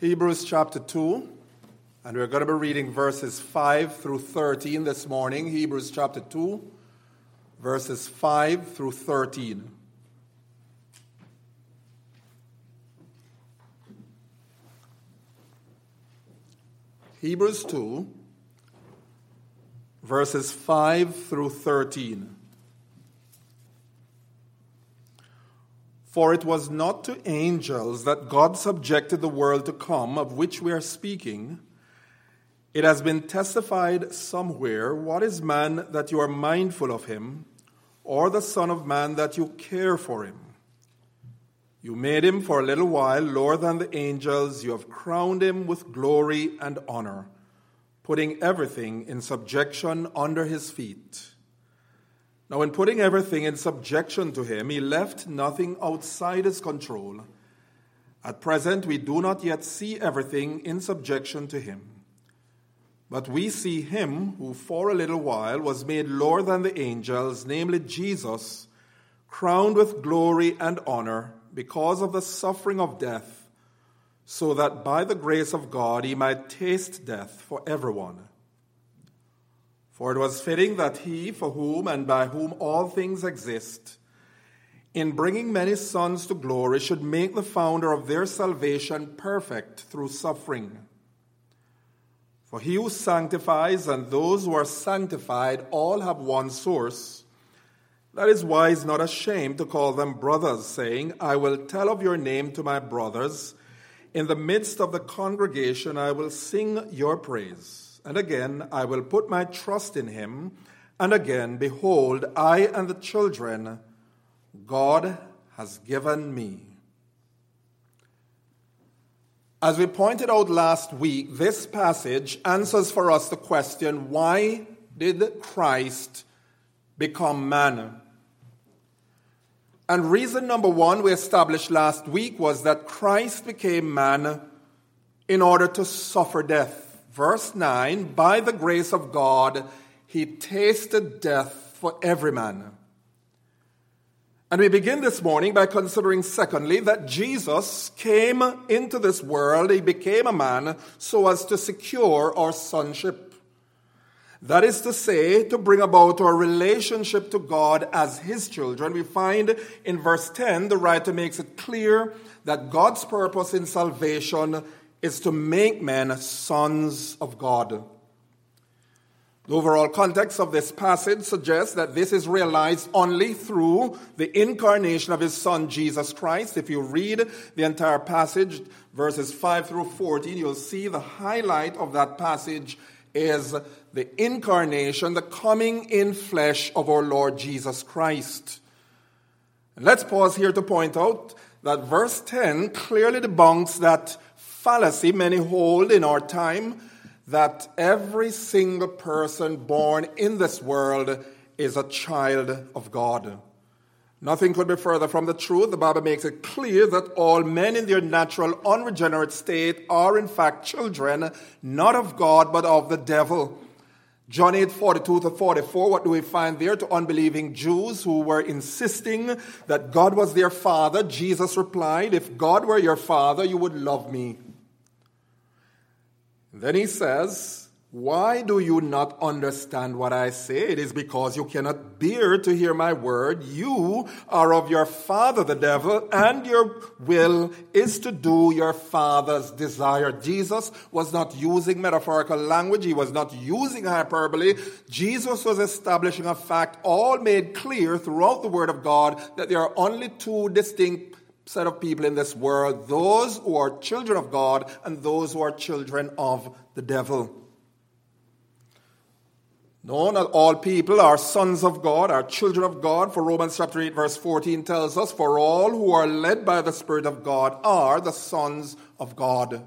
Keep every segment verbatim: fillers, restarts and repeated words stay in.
Hebrews chapter two, and we're going to be reading verses five through thirteen this morning. Hebrews chapter two, verses five through thirteen. Hebrews two, verses five through thirteen. For it was not to angels that God subjected the world to come, of which we are speaking. It has been testified somewhere, what is man that you are mindful of him, or the son of man that you care for him? You made him for a little while lower than the angels. You have crowned him with glory and honor, putting everything in subjection under his feet. Now, in putting everything in subjection to him, he left nothing outside his control. At present, we do not yet see everything in subjection to him. But we see him who for a little while was made lower than the angels, namely Jesus, crowned with glory and honor because of the suffering of death, so that by the grace of God he might taste death for everyone. For it was fitting that he, for whom and by whom all things exist, in bringing many sons to glory, should make the founder of their salvation perfect through suffering. For he who sanctifies and those who are sanctified all have one source. That is why he is not ashamed to call them brothers, saying, I will tell of your name to my brothers. In the midst of the congregation I will sing your praise. And again, I will put my trust in him. And again, behold, I and the children God has given me. As we pointed out last week, this passage answers for us the question, why did Christ become man? And reason number one we established last week was that Christ became man in order to suffer death. Verse nine, by the grace of God, he tasted death for every man. And we begin this morning by considering, secondly, that Jesus came into this world, he became a man, so as to secure our sonship. That is to say, to bring about our relationship to God as his children. We find in verse ten, the writer makes it clear that God's purpose in salvation is to make men sons of God. The overall context of this passage suggests that this is realized only through the incarnation of his son, Jesus Christ. If you read the entire passage, verses five through fourteen, you'll see the highlight of that passage is the incarnation, the coming in flesh of our Lord Jesus Christ. And let's pause here to point out that verse ten clearly debunks that fallacy many hold in our time, that every single person born in this world is a child of God. Nothing could be further from the truth. The Bible makes it clear that all men in their natural unregenerate state are in fact children, not of God, but of the devil. John eight, forty-two to forty-four, what do we find there? To unbelieving Jews who were insisting that God was their father, Jesus replied, if God were your father, you would love me. Then he says, why do you not understand what I say? It is because you cannot bear to hear my word. You are of your father, the devil, and your will is to do your father's desire. Jesus was not using metaphorical language. He was not using hyperbole. Jesus was establishing a fact all made clear throughout the word of God that there are only two distinct set of people in this world, those who are children of God and those who are children of the devil. No, not all people are sons of God, are children of God, for Romans chapter eight verse fourteen tells us, for all who are led by the Spirit of God are the sons of God.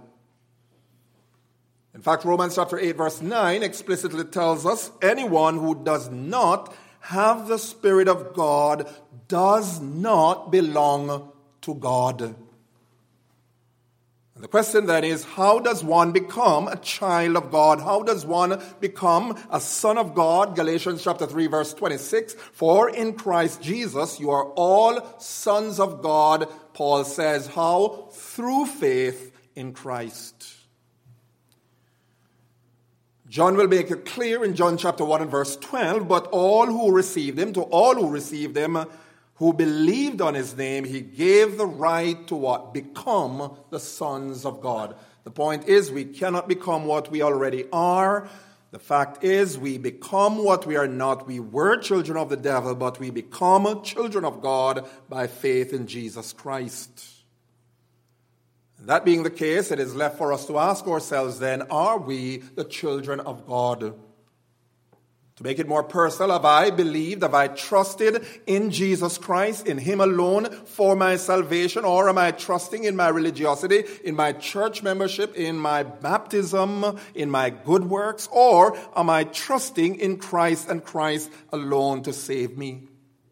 In fact, Romans chapter eight verse nine explicitly tells us, anyone who does not have the Spirit of God does not belong to God. And the question then is, how does one become a child of God? How does one become a son of God? Galatians chapter three verse twenty-six, for in Christ Jesus you are all sons of God, Paul says. How? Through faith in Christ. John will make it clear in John chapter one and verse twelve, but all who received him, to all who received him, who believed on his name, he gave the right to what? Become the sons of God. The point is, we cannot become what we already are. The fact is, we become what we are not. We were children of the devil, but we become children of God by faith in Jesus Christ. That being the case, it is left for us to ask ourselves then, are we the children of God? To make it more personal, have I believed, have I trusted in Jesus Christ, in him alone for my salvation, or am I trusting in my religiosity, in my church membership, in my baptism, in my good works, or am I trusting in Christ and Christ alone to save me?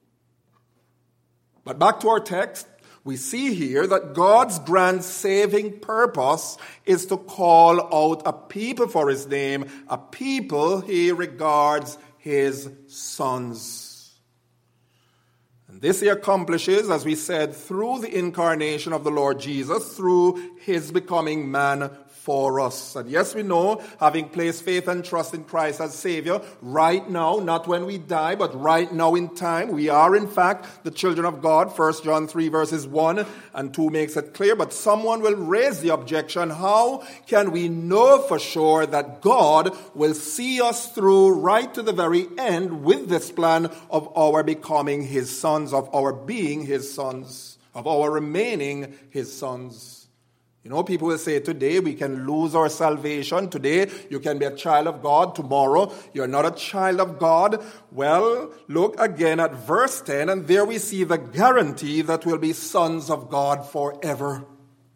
But back to our text, we see here that God's grand saving purpose is to call out a people for his name, a people he regards his sons. And this he accomplishes, as we said, through the incarnation of the Lord Jesus, through his becoming man for us. And yes, we know, having placed faith and trust in Christ as Savior, right now, not when we die, but right now in time, we are in fact the children of God. First John three verses one and two makes it clear. But someone will raise the objection, how can we know for sure that God will see us through right to the very end with this plan of our becoming his sons, of our being his sons, of our remaining his sons? You know, people will say today we can lose our salvation. Today you can be a child of God. Tomorrow you're not a child of God. Well, look again at verse ten, and there we see the guarantee that we'll be sons of God forever.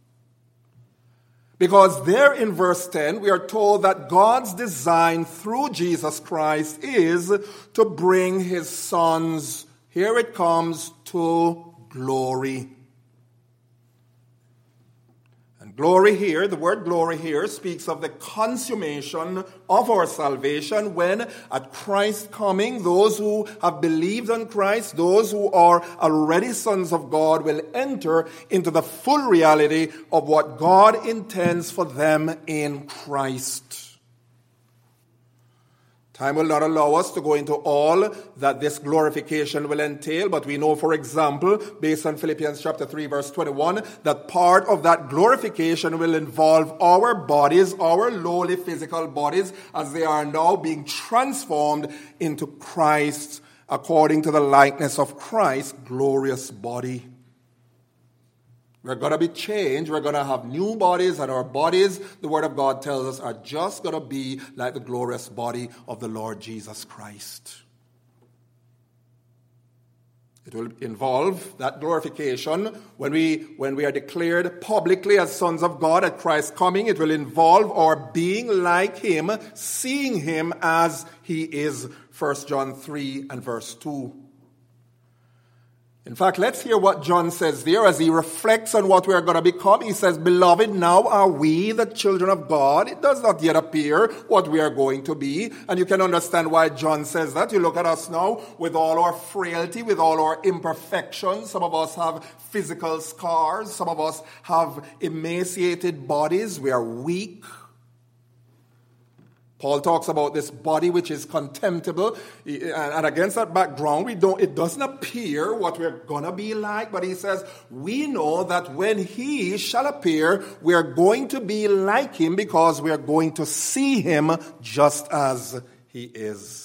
Because there in verse ten, we are told that God's design through Jesus Christ is to bring his sons, here it comes, to glory. Glory here, the word glory here speaks of the consummation of our salvation when at Christ's coming, those who have believed on Christ, those who are already sons of God will enter into the full reality of what God intends for them in Christ. Time will not allow us to go into all that this glorification will entail, but we know, for example, based on Philippians chapter three, verse twenty-one, that part of that glorification will involve our bodies, our lowly physical bodies, as they are now being transformed into Christ, according to the likeness of Christ's glorious body. We're going to be changed. We're going to have new bodies, and our bodies, the Word of God tells us, are just going to be like the glorious body of the Lord Jesus Christ. It will involve that glorification when we, when we are declared publicly as sons of God at Christ's coming. It will involve our being like him, seeing him as he is, First John three and verse two. In fact, let's hear what John says there as he reflects on what we are going to become. He says, "Beloved, now are we the children of God. It does not yet appear what we are going to be." And you can understand why John says that. You look at us now with all our frailty, with all our imperfections. Some of us have physical scars. Some of us have emaciated bodies. We are weak. Paul talks about this body which is contemptible, and against that background, we don't, it doesn't appear what we're going to be like, but he says, we know that when he shall appear, we are going to be like him because we are going to see him just as he is.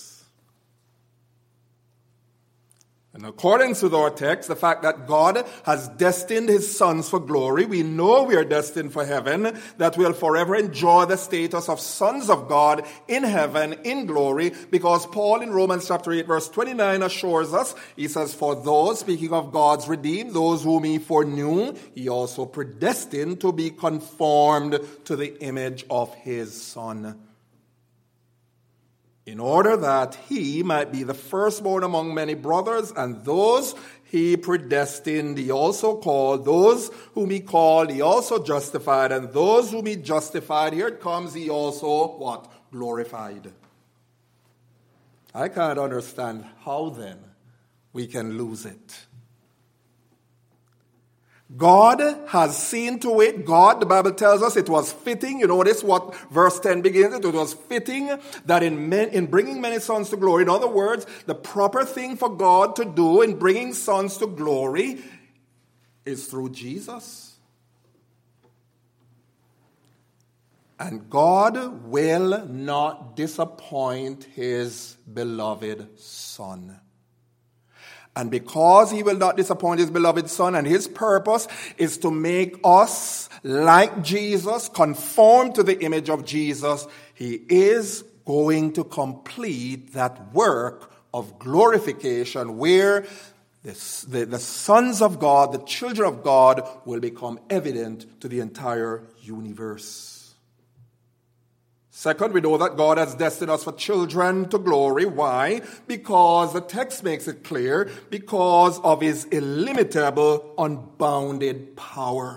In accordance with our text, the fact that God has destined his sons for glory, we know we are destined for heaven, that we'll forever enjoy the status of sons of God in heaven, in glory, because Paul in Romans chapter eight verse twenty-nine assures us, he says, "For those," speaking of God's redeemed, "those whom he foreknew, he also predestined to be conformed to the image of his Son, in order that he might be the firstborn among many brothers, and those he predestined, he also called. Those whom he called, he also justified. And those whom he justified," here it comes, "he also," what? Glorified. I can't understand how then we can lose it. God has seen to it, God, the Bible tells us it was fitting. You notice what verse ten begins with. It was fitting that in, men, in bringing many sons to glory, in other words, the proper thing for God to do in bringing sons to glory is through Jesus. And God will not disappoint his beloved Son. And because he will not disappoint his beloved Son, and his purpose is to make us like Jesus, conform to the image of Jesus, he is going to complete that work of glorification where the, the, the sons of God, the children of God, will become evident to the entire universe. Second, we know that God has destined us for children to glory. Why? Because the text makes it clear, because of his illimitable, unbounded power.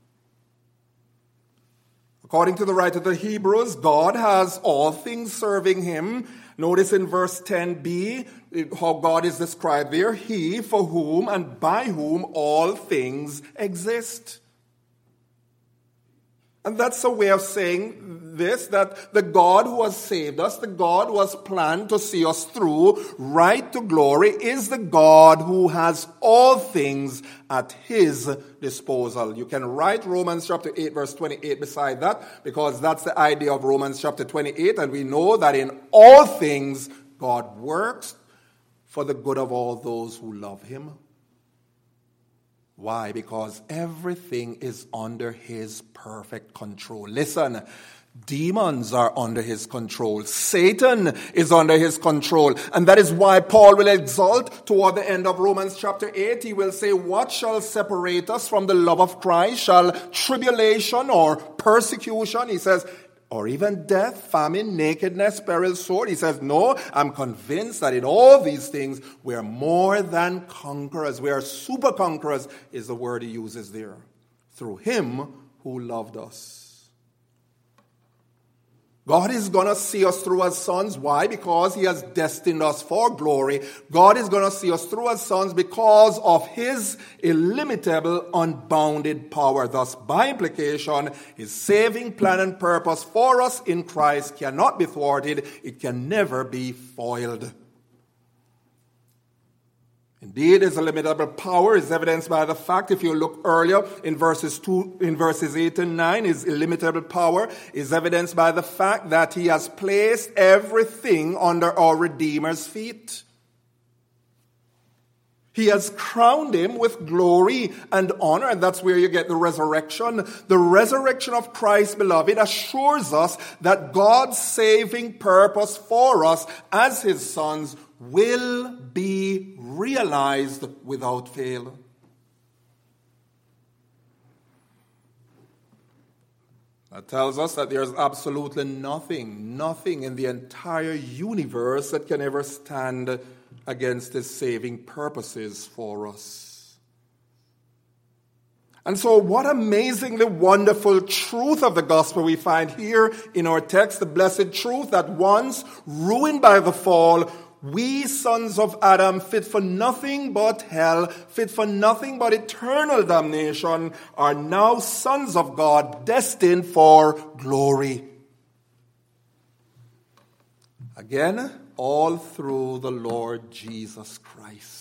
According to the writer of the Hebrews, God has all things serving him. Notice in verse ten b how God is described there. He for whom and by whom all things exist. And that's a way of saying this, that the God who has saved us, the God who has planned to see us through right to glory, is the God who has all things at his disposal. You can write Romans chapter eight verse twenty-eight beside that, because that's the idea of Romans chapter twenty-eight, and we know that in all things God works for the good of all those who love him. Why? Because everything is under his perfect control. Listen, demons are under his control. Satan is under his control. And that is why Paul will exalt toward the end of Romans chapter eight. He will say, what shall separate us from the love of Christ? Shall tribulation or persecution? He says, or even death, famine, nakedness, peril, sword. He says, no, I'm convinced that in all these things, we are more than conquerors. We are super conquerors, is the word he uses there. Through him who loved us. God is going to see us through as sons. Why? Because he has destined us for glory. God is going to see us through as sons because of his illimitable, unbounded power. Thus, by implication, his saving plan and purpose for us in Christ cannot be thwarted. It can never be foiled. Indeed, his illimitable power is evidenced by the fact, if you look earlier in verses two, in verses eight and nine, his illimitable power is evidenced by the fact that he has placed everything under our Redeemer's feet. He has crowned him with glory and honor, and that's where you get the resurrection. The resurrection of Christ, beloved, assures us that God's saving purpose for us as his sons will be realized without fail. That tells us that there's absolutely nothing, nothing in the entire universe that can ever stand against his saving purposes for us. And so what amazingly wonderful truth of the gospel we find here in our text, the blessed truth that once ruined by the fall, we sons of Adam, fit for nothing but hell, fit for nothing but eternal damnation, are now sons of God, destined for glory. Again, all through the Lord Jesus Christ.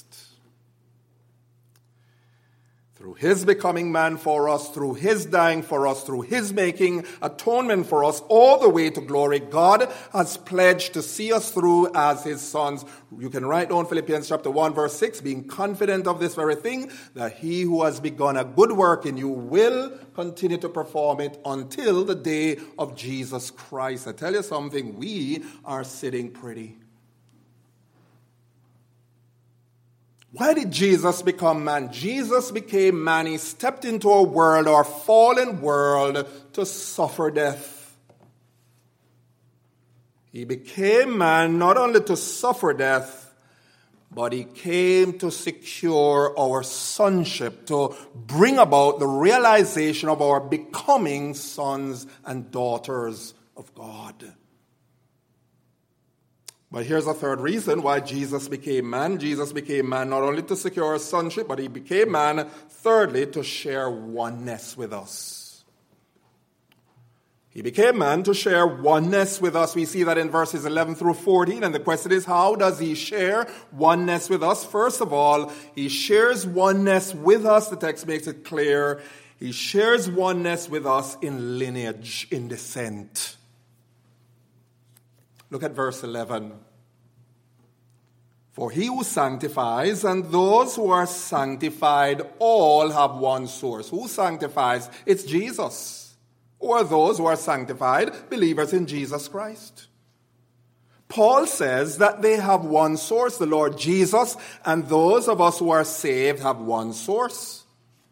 Through his becoming man for us, through his dying for us, through his making atonement for us, all the way to glory, God has pledged to see us through as his sons. You can write down Philippians chapter one verse six, being confident of this very thing, that he who has begun a good work in you will continue to perform it until the day of Jesus Christ. I tell you something, we are sitting pretty. Why did Jesus become man? Jesus became man. He stepped into a world, our fallen world, to suffer death. He became man not only to suffer death, but he came to secure our sonship, to bring about the realization of our becoming sons and daughters of God. But here's a third reason why Jesus became man. Jesus became man not only to secure sonship, but he became man, thirdly, to share oneness with us. He became man to share oneness with us. We see that in verses eleven through fourteen. And the question is, how does he share oneness with us? First of all, he shares oneness with us. The text makes it clear. He shares oneness with us in lineage, in descent. Look at verse eleven. For he who sanctifies and those who are sanctified all have one source. Who sanctifies? It's Jesus. Or those who are sanctified, believers in Jesus Christ. Paul says that they have one source, the Lord Jesus, and those of us who are saved have one source.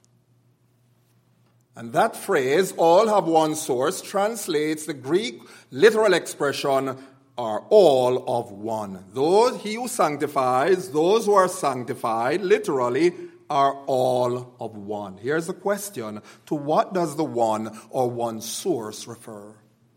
And that phrase, all have one source, translates the Greek literal expression, are all of one. Those, he who sanctifies, those who are sanctified, literally, are all of one. Here's the question. To what does the one or one source refer?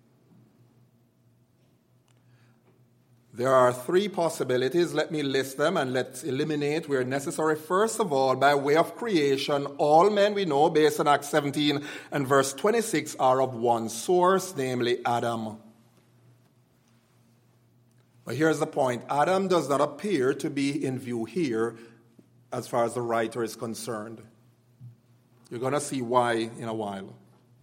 There are three possibilities. Let me list them and let's eliminate where necessary. First of all, by way of creation, all men we know, based on Acts seventeen and verse twenty-six, are of one source, namely Adam. But here's the point. Adam does not appear to be in view here as far as the writer is concerned. You're going to see why in a while.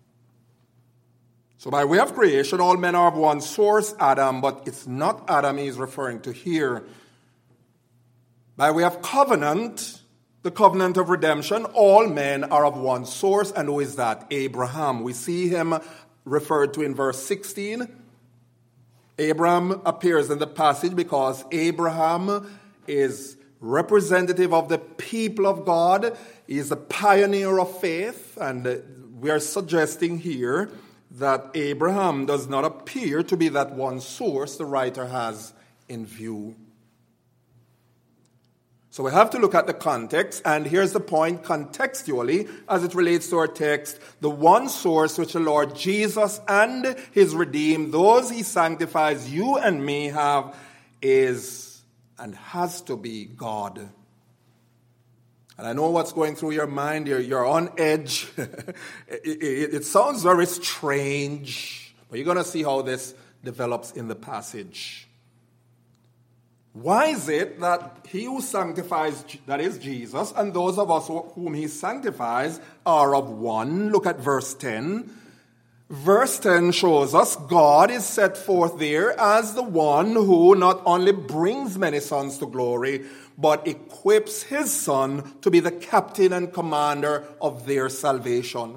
So by way of creation, all men are of one source, Adam, but it's not Adam he's referring to here. By way of covenant, the covenant of redemption, all men are of one source, and who is that? Abraham. We see him referred to in verse sixteen. Abraham appears in the passage because Abraham is representative of the people of God. He is a pioneer of faith, and we are suggesting here that Abraham does not appear to be that one source the writer has in view. So we have to look at the context, and here's the point contextually as it relates to our text. The one source which the Lord Jesus and his redeemed, those he sanctifies, you and me have, is and has to be God. And I know what's going through your mind. You're, you're on edge. it, it, it sounds very strange, but you're going to see how this develops in the passage. Why is it that he who sanctifies, that is Jesus, and those of us whom he sanctifies are of one? Look at verse ten. Verse ten shows us God is set forth there as the one who not only brings many sons to glory, but equips his son to be the captain and commander of their salvation.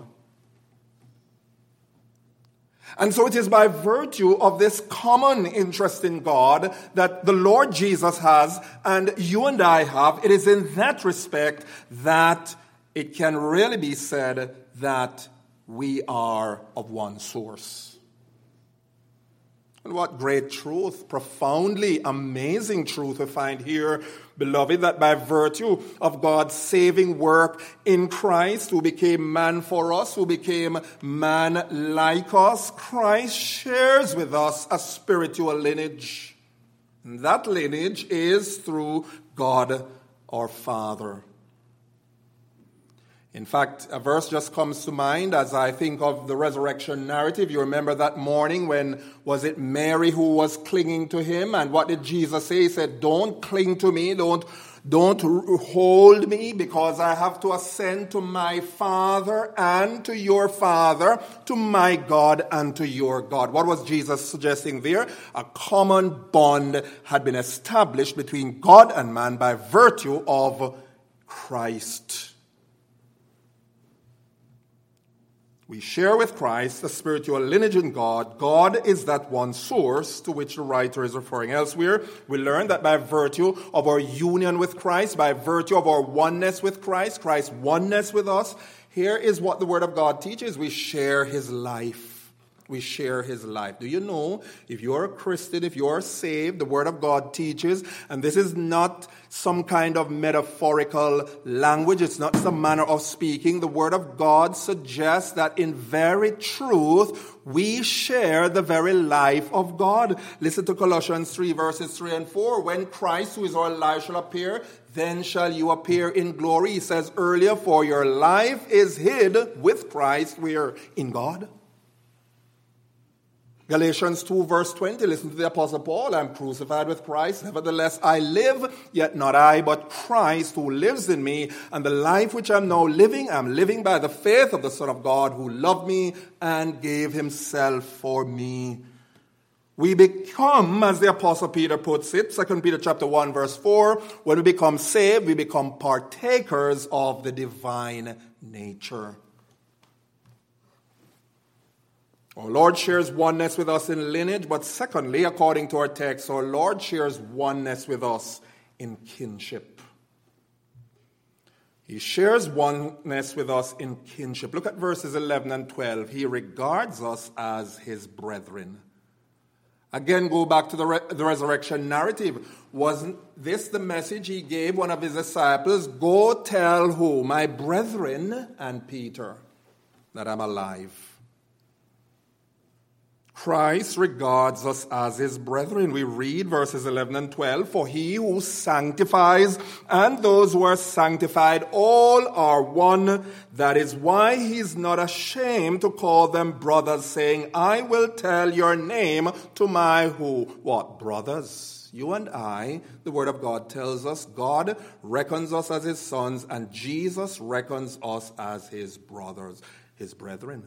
And so it is by virtue of this common interest in God that the Lord Jesus has and you and I have. It is in that respect that it can really be said that we are of one source. And what great truth, profoundly amazing truth we find here, beloved, that by virtue of God's saving work in Christ, who became man for us, who became man like us, Christ shares with us a spiritual lineage. And that lineage is through God our Father. In fact, a verse just comes to mind as I think of the resurrection narrative. You remember that morning when, was it Mary who was clinging to him? And what did Jesus say? He said, don't cling to me, don't, don't hold me, because I have to ascend to my Father and to your Father, to my God and to your God. What was Jesus suggesting there? A common bond had been established between God and man by virtue of Christ. We share with Christ the spiritual lineage in God. God is that one source to which the writer is referring. Elsewhere, we learn that by virtue of our union with Christ, by virtue of our oneness with Christ, Christ's oneness with us, here is what the Word of God teaches. We share his life. we share his life. Do you know, if you're a Christian, if you're saved, the Word of God teaches, and this is not some kind of metaphorical language, it's not some manner of speaking. The Word of God suggests that in very truth, we share the very life of God. Listen to Colossians three, verses three and four. When Christ, who is our life, shall appear, then shall you appear in glory. He says earlier, for your life is hid with Christ, where? In God. Galatians two, verse twenty, listen to the Apostle Paul. I am crucified with Christ. Nevertheless, I live, yet not I, but Christ who lives in me. And the life which I am now living, I am living by the faith of the Son of God who loved me and gave himself for me. We become, as the Apostle Peter puts it, Second Peter chapter one, verse four, when we become saved, we become partakers of the divine nature. Our Lord shares oneness with us in lineage, but secondly, according to our text, our Lord shares oneness with us in kinship. He shares oneness with us in kinship. Look at verses eleven and twelve. He regards us as his brethren. Again, go back to the, re- the resurrection narrative. Wasn't this the message he gave one of his disciples? Go tell who? My brethren and Peter, that I'm alive. Christ regards us as his brethren. We read verses eleven and twelve. For he who sanctifies and those who are sanctified all are one. That is why he's not ashamed to call them brothers, saying, I will tell your name to my who? What? Brothers. You and I, the Word of God tells us, God reckons us as his sons, and Jesus reckons us as his brothers, his brethren.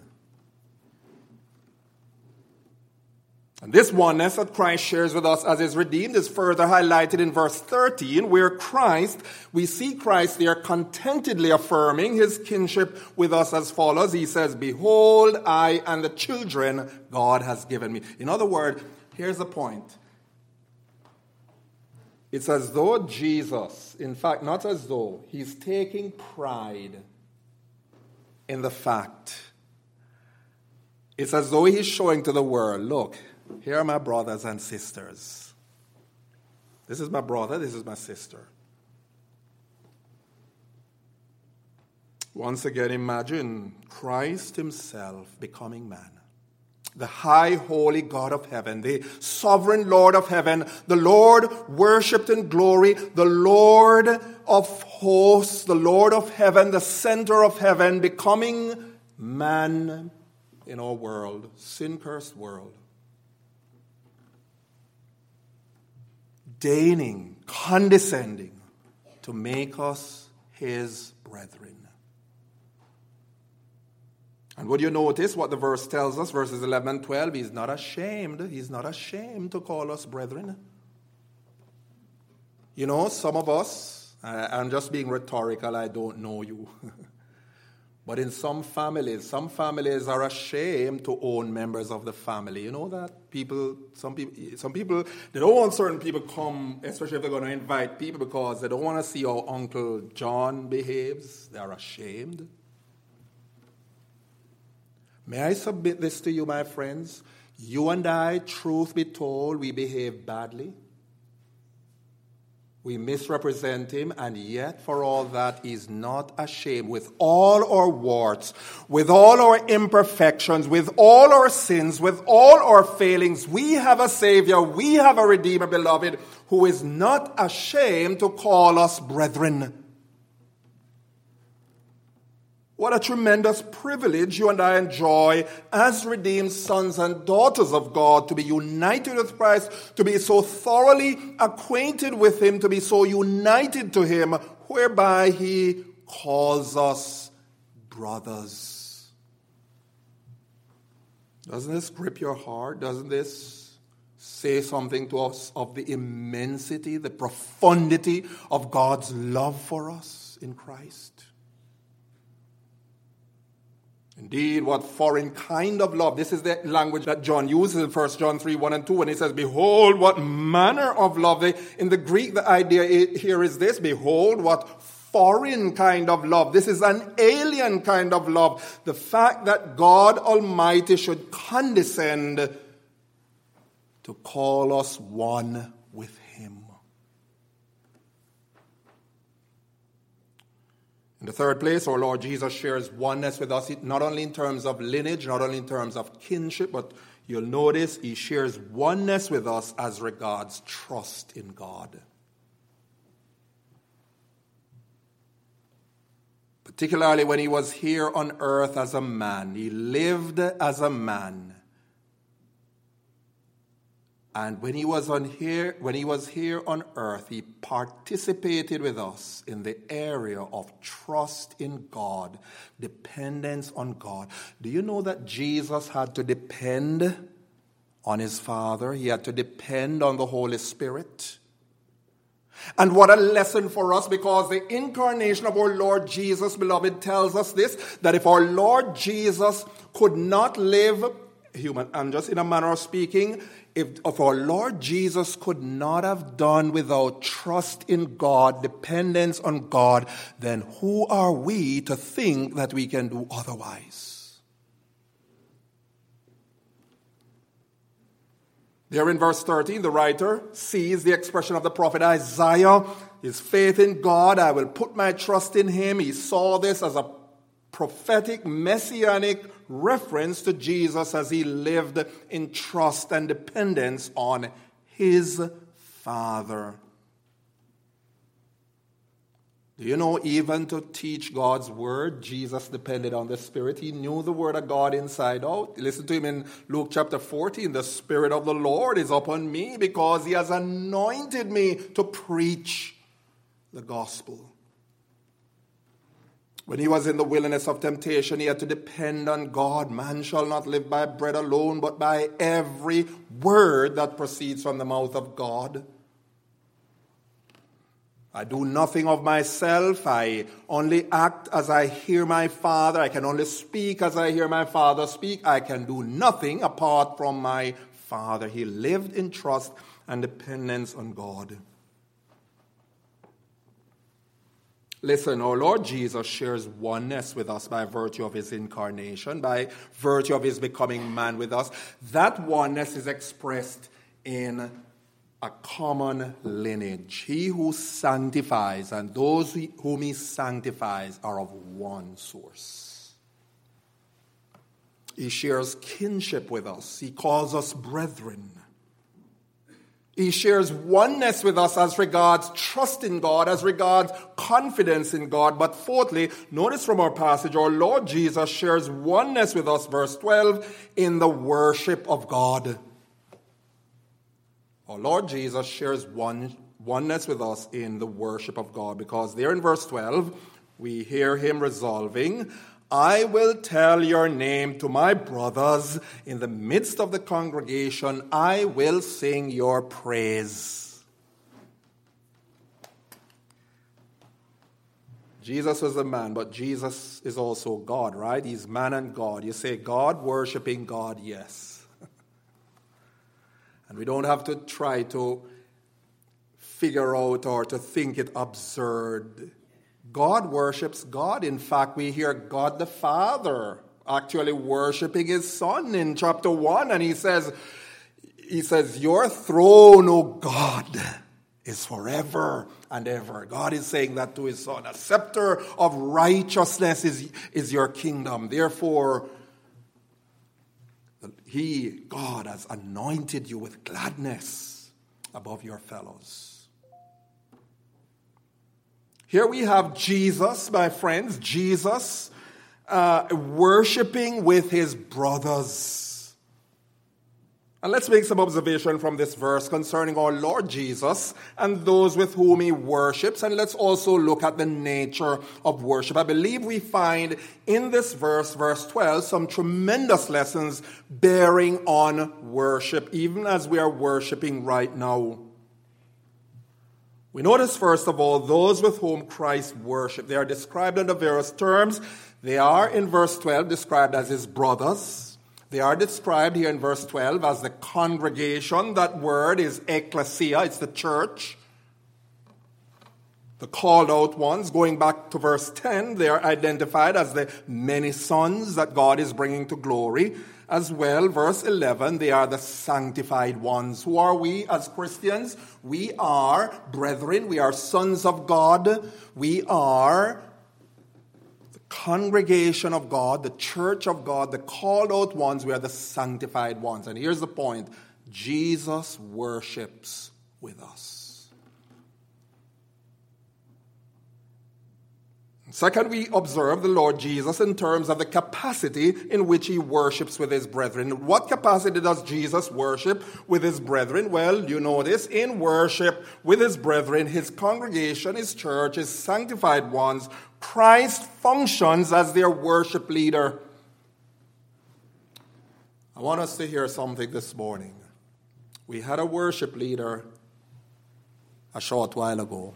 And this oneness that Christ shares with us as his redeemed is further highlighted in verse thirteen, where Christ, we see Christ there contentedly affirming his kinship with us as follows. He says, behold, I and the children God has given me. In other words, here's the point. It's as though Jesus, in fact, not as though, he's taking pride in the fact. It's as though he's showing to the world, look, here are my brothers and sisters. This is my brother, this is my sister. Once again, imagine Christ himself becoming man. The high, holy God of heaven, the sovereign Lord of heaven, the Lord worshipped in glory, the Lord of hosts, the Lord of heaven, the center of heaven, becoming man in our world, sin-cursed world. Deigning, condescending to make us his brethren. And would you notice what the verse tells us, verses eleven and twelve? He's not ashamed. He's not ashamed to call us brethren. You know, some of us, I'm just being rhetorical, I don't know you. But in some families, some families are ashamed to own members of the family. You know that? People, some people, some people, they don't want certain people come, especially if they're going to invite people, because they don't want to see how Uncle John behaves. They are ashamed. May I submit this to you, my friends? You and I, truth be told, we behave badly. We misrepresent him, and yet for all that, he's not ashamed. With all our warts, with all our imperfections, with all our sins, with all our failings, we have a Savior, we have a Redeemer, beloved, who is not ashamed to call us brethren. What a tremendous privilege you and I enjoy as redeemed sons and daughters of God, to be united with Christ, to be so thoroughly acquainted with him, to be so united to him, whereby he calls us brothers. Doesn't this grip your heart? Doesn't this say something to us of the immensity, the profundity of God's love for us in Christ? Indeed, what foreign kind of love. This is the language that John uses in First John three, one and two, when he says, behold, what manner of love. In the Greek, the idea here is this: behold, what foreign kind of love. This is an alien kind of love. The fact that God Almighty should condescend to call us one with Him. In the third place, our Lord Jesus shares oneness with us, not only in terms of lineage, not only in terms of kinship, but you'll notice He shares oneness with us as regards trust in God. Particularly when He was here on earth as a man. He lived as a man. And when he was on here, when he was here on earth, He participated with us in the area of trust in God, dependence on God. Do you know that Jesus had to depend on His Father? He had to depend on the Holy Spirit. And what a lesson for us, because the incarnation of our Lord Jesus, beloved, tells us this, that if our Lord Jesus could not live human, and just in a manner of speaking, if, if our Lord Jesus could not have done without trust in God, dependence on God, then who are we to think that we can do otherwise? There in verse thirteen, the writer sees the expression of the prophet Isaiah, his faith in God, I will put my trust in Him. He saw this as a prophetic, messianic reference to Jesus as He lived in trust and dependence on His Father. Do you know, even to teach God's word, Jesus depended on the Spirit. He knew the word of God inside out. Listen to Him in Luke chapter fourteen. The Spirit of the Lord is upon me because He has anointed me to preach the gospel. When He was in the wilderness of temptation, He had to depend on God. Man shall not live by bread alone, but by every word that proceeds from the mouth of God. I do nothing of myself. I only act as I hear my Father. I can only speak as I hear my Father speak. I can do nothing apart from my Father. He lived in trust and dependence on God. Listen, our Lord Jesus shares oneness with us by virtue of His incarnation, by virtue of His becoming man with us. That oneness is expressed in a common lineage. He who sanctifies and those whom He sanctifies are of one source. He shares kinship with us. He calls us brethren. He shares oneness with us as regards trust in God, as regards confidence in God. But fourthly, notice from our passage, our Lord Jesus shares oneness with us, verse twelve, in the worship of God. Our Lord Jesus shares one, oneness with us in the worship of God, because there in verse twelve, we hear Him resolving, I will tell your name to my brothers. In the midst of the congregation, I will sing your praise. Jesus was a man, but Jesus is also God, right? He's man and God. You say God, worshiping God, yes. And we don't have to try to figure out or to think it absurd. God worships God. In fact, we hear God the Father actually worshiping His Son in chapter one. And he says, he says, your throne, O God, is forever and ever. God is saying that to His Son. A scepter of righteousness is, is your kingdom. Therefore, He, God, has anointed you with gladness above your fellows. Here we have Jesus, my friends, Jesus uh, worshiping with His brothers. And let's make some observation from this verse concerning our Lord Jesus and those with whom He worships. And let's also look at the nature of worship. I believe we find in this verse, verse twelve, some tremendous lessons bearing on worship, even as we are worshiping right now. We notice, first of all, those with whom Christ worshiped. They are described under various terms. They are, in verse twelve, described as His brothers. They are described here in verse twelve as the congregation. That word is ecclesia. It's the church. The called out ones, going back to verse ten, they are identified as the many sons that God is bringing to glory. As well, verse eleven, they are the sanctified ones. Who are we as Christians? We are brethren. We are sons of God. We are the congregation of God, the church of God, the called out ones. We are the sanctified ones. And here's the point. Jesus worships with us. Second, we observe the Lord Jesus in terms of the capacity in which he worships with his brethren. What capacity does Jesus worship with his brethren? Well, you know this. In worship with his brethren, his congregation, his church, his sanctified ones, Christ functions as their worship leader. I want us to hear something this morning. We had a worship leader a short while ago.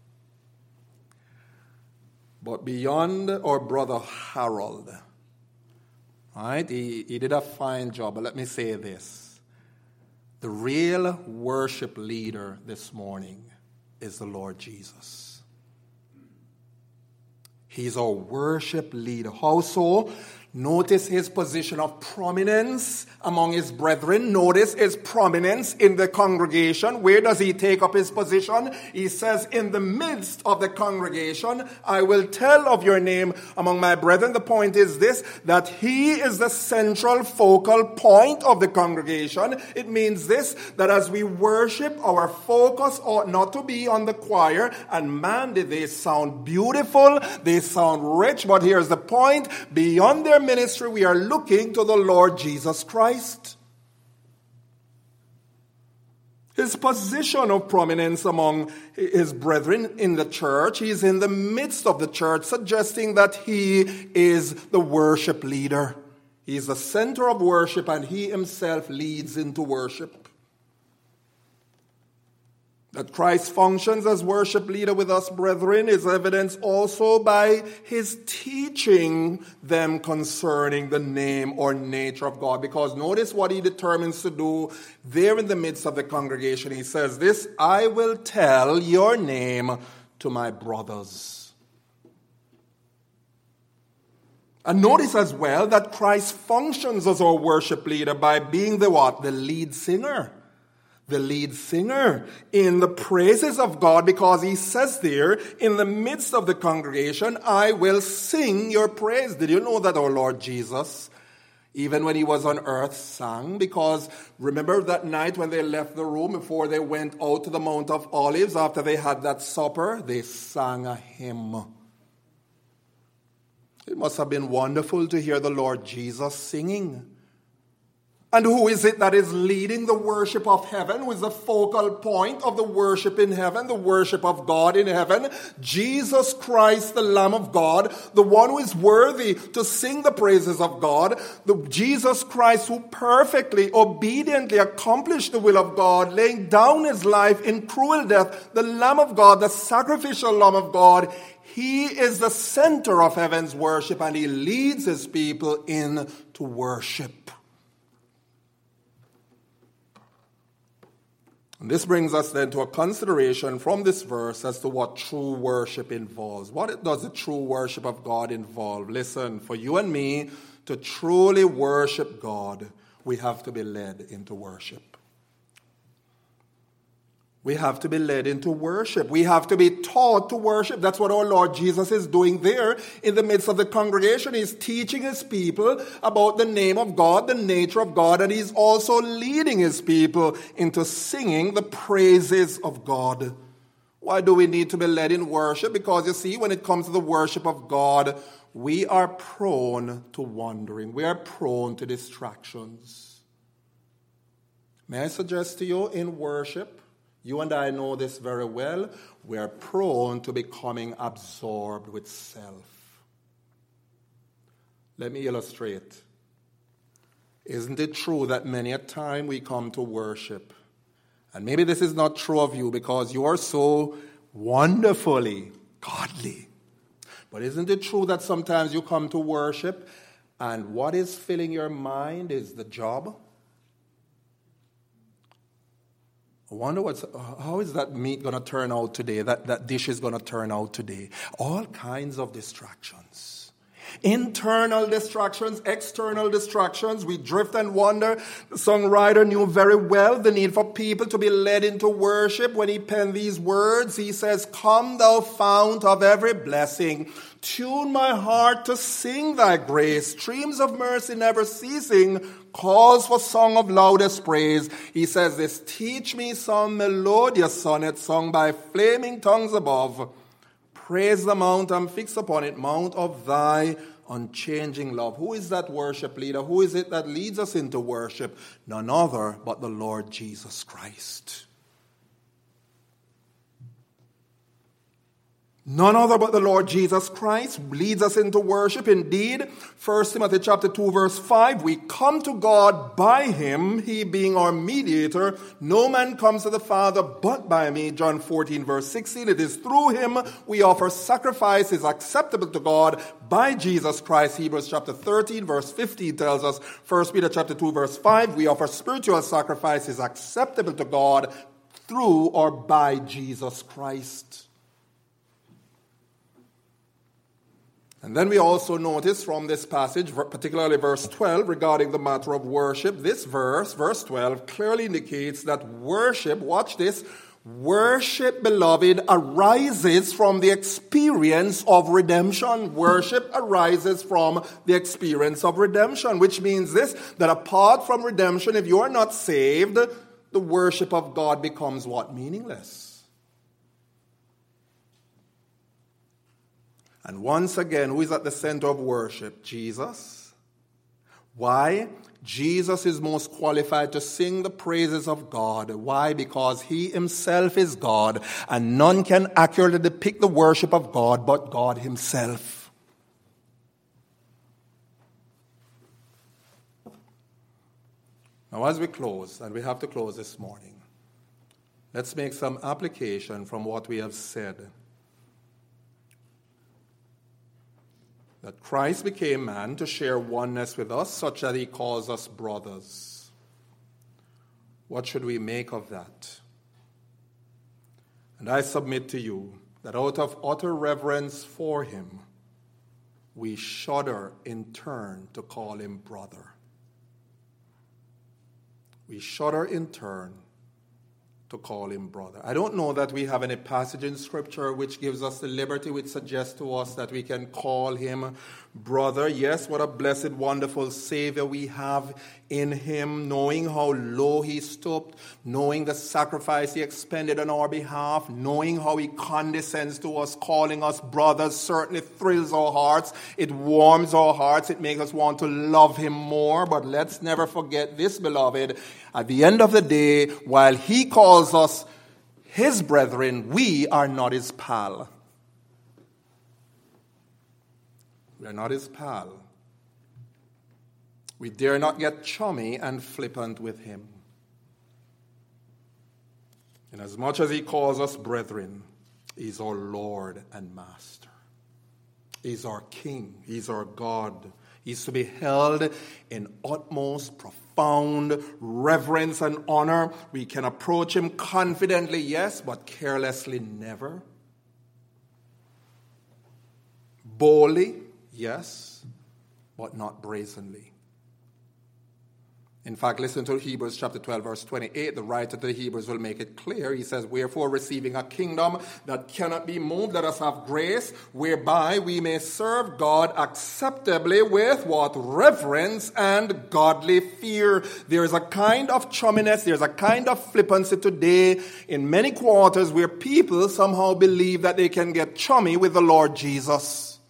But beyond our brother Harold, right? He, he did a fine job. But let me say this. The real worship leader this morning is the Lord Jesus. He's our worship leader. How so? Notice his position of prominence among his brethren. Notice his prominence in the congregation. Where does he take up his position? He says, in the midst of the congregation, I will tell of your name among my brethren. The point is this, that he is the central focal point of the congregation. It means this, that as we worship, our focus ought not to be on the choir. And man, did they sound beautiful, they sound rich, but here's the point, beyond their ministry, we are looking to the Lord Jesus Christ. His position of prominence among his brethren in the church, he is in the midst of the church, suggesting that he is the worship leader. He is the center of worship, and he himself leads into worship. That Christ functions as worship leader with us, brethren, is evidenced also by his teaching them concerning the name or nature of God. Because notice what he determines to do there in the midst of the congregation. He says this, I will tell your name to my brothers. And notice as well that Christ functions as our worship leader by being the what? The lead singer. The lead singer in the praises of God, because he says there, in the midst of the congregation, I will sing your praise. Did you know that our Lord Jesus, even when he was on earth, sang? Because remember that night when they left the room before they went out to the Mount of Olives, after they had that supper, they sang a hymn. It must have been wonderful to hear the Lord Jesus singing. And who is it that is leading the worship of heaven? Who is the focal point of the worship in heaven, the worship of God in heaven? Jesus Christ, the Lamb of God, the one who is worthy to sing the praises of God, the Jesus Christ who perfectly, obediently accomplished the will of God, laying down his life in cruel death, the Lamb of God, the sacrificial Lamb of God. He is the center of heaven's worship, and he leads his people in to worship. And this brings us then to a consideration from this verse as to what true worship involves. What does the true worship of God involve? Listen, for you and me to truly worship God, we have to be led into worship. We have to be led into worship. We have to be taught to worship. That's what our Lord Jesus is doing there in the midst of the congregation. He's teaching his people about the name of God, the nature of God, and he's also leading his people into singing the praises of God. Why do we need to be led in worship? Because you see, when it comes to the worship of God, we are prone to wandering. We are prone to distractions. May I suggest to you, in worship, you and I know this very well, we are prone to becoming absorbed with self. Let me illustrate. Isn't it true that many a time we come to worship, and maybe this is not true of you because you are so wonderfully godly, but isn't it true that sometimes you come to worship and what is filling your mind is the job? I wonder what's, how is that meat going to turn out today? That, that dish is going to turn out today? All kinds of distractions. Internal distractions, external distractions. We drift and wander. The songwriter knew very well the need for people to be led into worship. When he penned these words, he says, "Come, thou fount of every blessing. Tune my heart to sing thy grace. Streams of mercy never ceasing. Calls for song of loudest praise." He says this, "Teach me some melodious sonnet sung by flaming tongues above. Praise the mount and fix upon it, mount of thy unchanging love." Who is that worship leader? Who is it that leads us into worship? None other but the Lord Jesus Christ. None other but the Lord Jesus Christ leads us into worship. Indeed, First Timothy chapter two, verse five, we come to God by him, he being our mediator. No man comes to the Father but by me. John fourteen, verse sixteen, it is through him we offer sacrifices acceptable to God by Jesus Christ. Hebrews chapter thirteen, verse fifteen tells us, First Peter chapter two, verse five, we offer spiritual sacrifices acceptable to God through or by Jesus Christ. And then we also notice from this passage, particularly verse twelve, regarding the matter of worship, this verse, verse twelve, clearly indicates that worship, watch this, worship, beloved, arises from the experience of redemption. Worship arises from the experience of redemption, which means this, that apart from redemption, if you are not saved, the worship of God becomes what? Meaningless. And once again, who is at the center of worship? Jesus. Why? Jesus is most qualified to sing the praises of God. Why? Because he himself is God, and none can accurately depict the worship of God but God himself. Now, as we close, and we have to close this morning, let's make some application from what we have said. That Christ became man to share oneness with us, such that he calls us brothers. What should we make of that? And I submit to you that out of utter reverence for him, we shudder in turn to call him brother. We shudder in turn to call him brother. I don't know that we have any passage in Scripture which gives us the liberty, which suggests to us that we can call him brother. Yes, what a blessed, wonderful Savior we have in him, knowing how low he stooped, knowing the sacrifice he expended on our behalf, knowing how he condescends to us, calling us brothers, certainly thrills our hearts. It warms our hearts. It makes us want to love him more. But let's never forget this, beloved. At the end of the day, while he calls us his brethren, we are not his pal. We are not his pal. We dare not get chummy and flippant with him. Inasmuch as he calls us brethren, he's our Lord and Master. He's our King. He's our God. He's to be held in utmost profound reverence and honor. We can approach him confidently, yes, but carelessly never. Boldly, yes, but not brazenly. In fact, listen to Hebrews chapter twelve, verse twenty-eight. The writer to the Hebrews will make it clear. He says, "Wherefore, receiving a kingdom that cannot be moved, let us have grace, whereby we may serve God acceptably with" what? Reverence and godly fear. There is a kind of chumminess, there's a kind of flippancy today in many quarters where people somehow believe that they can get chummy with the Lord Jesus.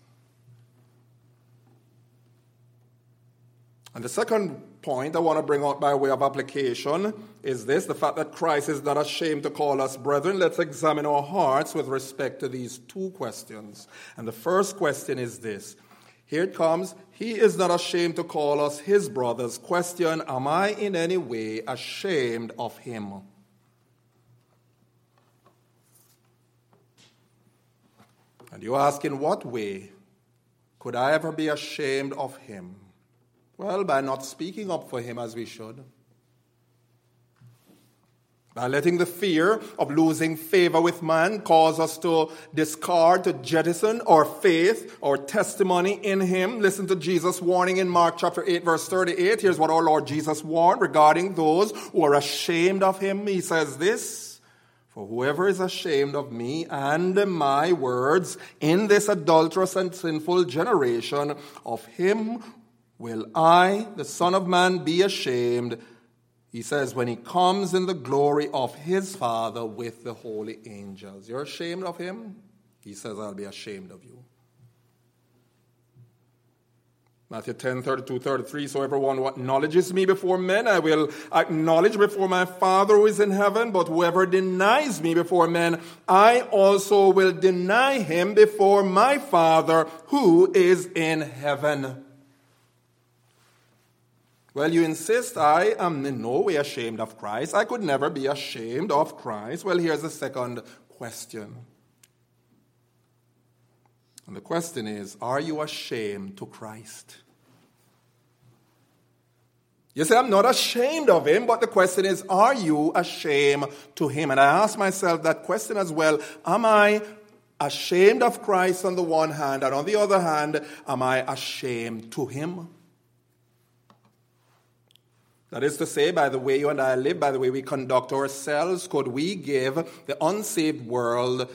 And the second point I want to bring out by way of application is this, the fact that Christ is not ashamed to call us brethren. Let's examine our hearts with respect to these two questions. And the first question is this. Here it comes. He is not ashamed to call us his brothers. Question, am I in any way ashamed of him? And you ask, in what way could I ever be ashamed of him? Well, by not speaking up for him as we should. By letting the fear of losing favor with man cause us to discard, to jettison our faith, our testimony in him. Listen to Jesus' warning in Mark chapter eight, verse thirty-eight. Here's what our Lord Jesus warned regarding those who are ashamed of him. He says this, "For whoever is ashamed of me and my words in this adulterous and sinful generation, of him will I, the Son of Man, be ashamed." He says, when he comes in the glory of his Father with the holy angels. You're ashamed of him? He says, I'll be ashamed of you. Matthew ten, thirty-two, thirty-three. "So everyone who acknowledges me before men, I will acknowledge before my Father who is in heaven. But whoever denies me before men, I also will deny him before my Father who is in heaven." Well, you insist I am in no way ashamed of Christ. I could never be ashamed of Christ. Well, here's the second question. And the question is, are you ashamed to Christ? You say, I'm not ashamed of him, but the question is, are you ashamed to him? And I ask myself that question as well. Am I ashamed of Christ on the one hand, and on the other hand, am I ashamed to him? That is to say, by the way you and I live, by the way we conduct ourselves, could we give the unsaved world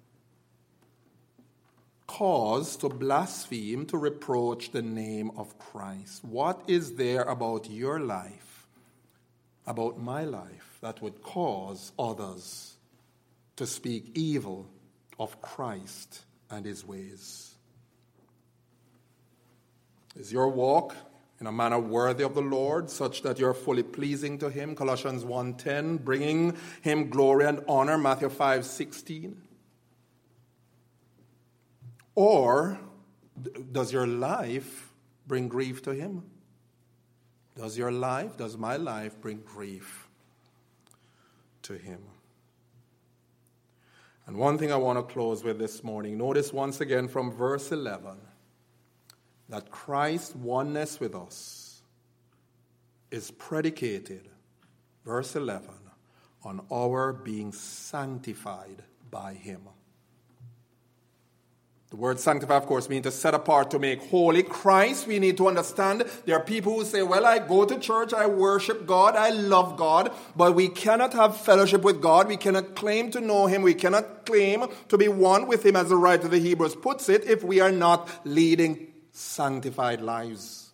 cause to blaspheme, to reproach the name of Christ? What is there about your life, about my life, that would cause others to speak evil of Christ and his ways? Is your walk in a manner worthy of the Lord, such that you're fully pleasing to him? Colossians one ten, bringing him glory and honor, Matthew five sixteen. Or does your life bring grief to him? Does your life, does my life bring grief to him? And one thing I want to close with this morning, notice once again from verse eleven, that Christ's oneness with us is predicated, verse eleven, on our being sanctified by him. The word sanctify, of course, means to set apart, to make holy. Christ, we need to understand, there are people who say, well, I go to church, I worship God, I love God, but we cannot have fellowship with God. We cannot claim to know him. We cannot claim to be one with him, as the writer of the Hebrews puts it, if we are not leading sanctified lives.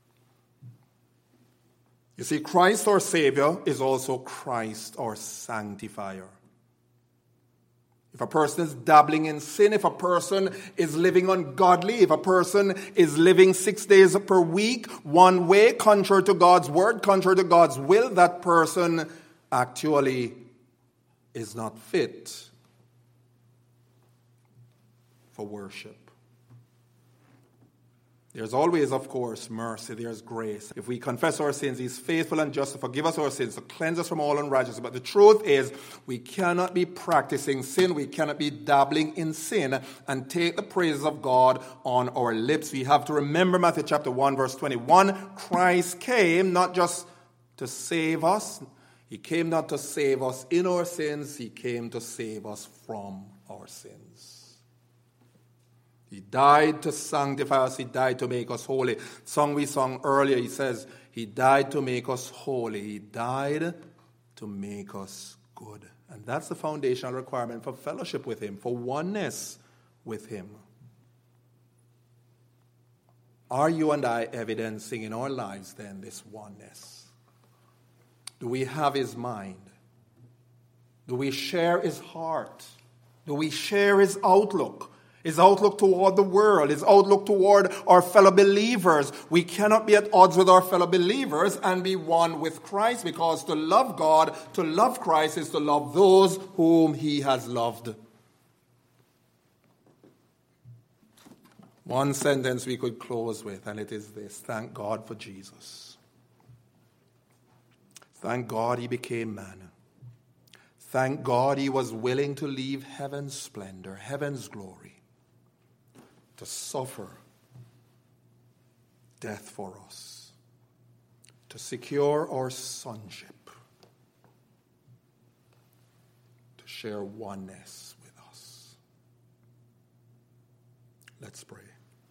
You see, Christ our Savior is also Christ our sanctifier. If a person is dabbling in sin, if a person is living ungodly, if a person is living six days per week, one way, contrary to God's word, contrary to God's will, that person actually is not fit for worship. There's always, of course, mercy. There's grace. If we confess our sins, he's faithful and just to forgive us our sins, to cleanse us from all unrighteousness. But the truth is, we cannot be practicing sin. We cannot be dabbling in sin and take the praises of God on our lips. We have to remember Matthew chapter one, verse twenty-one. Christ came not just to save us. He came not to save us in our sins. He came to save us from our sins. He died to sanctify us. He died to make us holy. Song we sung earlier, he says, he died to make us holy. He died to make us good. And that's the foundational requirement for fellowship with him, for oneness with him. Are you and I evidencing in our lives then this oneness? Do we have his mind? Do we share his heart? Do we share his outlook? His outlook toward the world, his outlook toward our fellow believers. We cannot be at odds with our fellow believers and be one with Christ, because to love God, to love Christ, is to love those whom he has loved. One sentence we could close with, and it is this: thank God for Jesus. Thank God he became man. Thank God he was willing to leave heaven's splendor, heaven's glory, to suffer death for us, to secure our sonship, share oneness with us. Let's pray.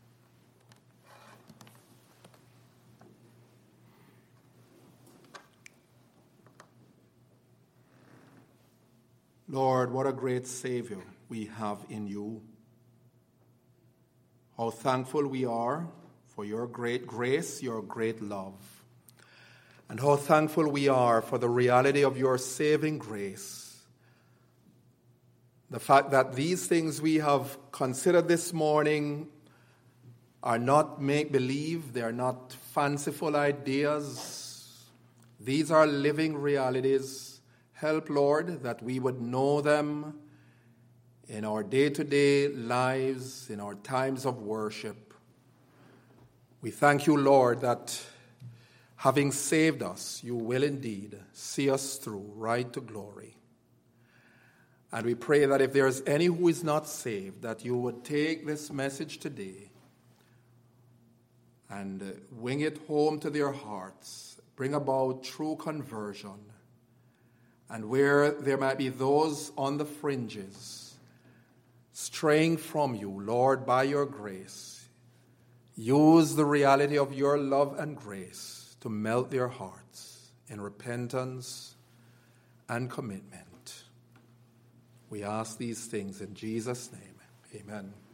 Lord, what a great Savior we have in you. How thankful we are for your great grace, your great love. And how thankful we are for the reality of your saving grace. The fact that these things we have considered this morning are not make-believe, they are not fanciful ideas. These are living realities. Help, Lord, that we would know them in our day-to-day lives, in our times of worship. We thank you, Lord, that having saved us, you will indeed see us through right to glory. And we pray that if there is any who is not saved, that you would take this message today and wing it home to their hearts, bring about true conversion. And where there might be those on the fringes, straying from you, Lord, by your grace, use the reality of your love and grace to melt their hearts in repentance and commitment. We ask these things in Jesus' name. Amen.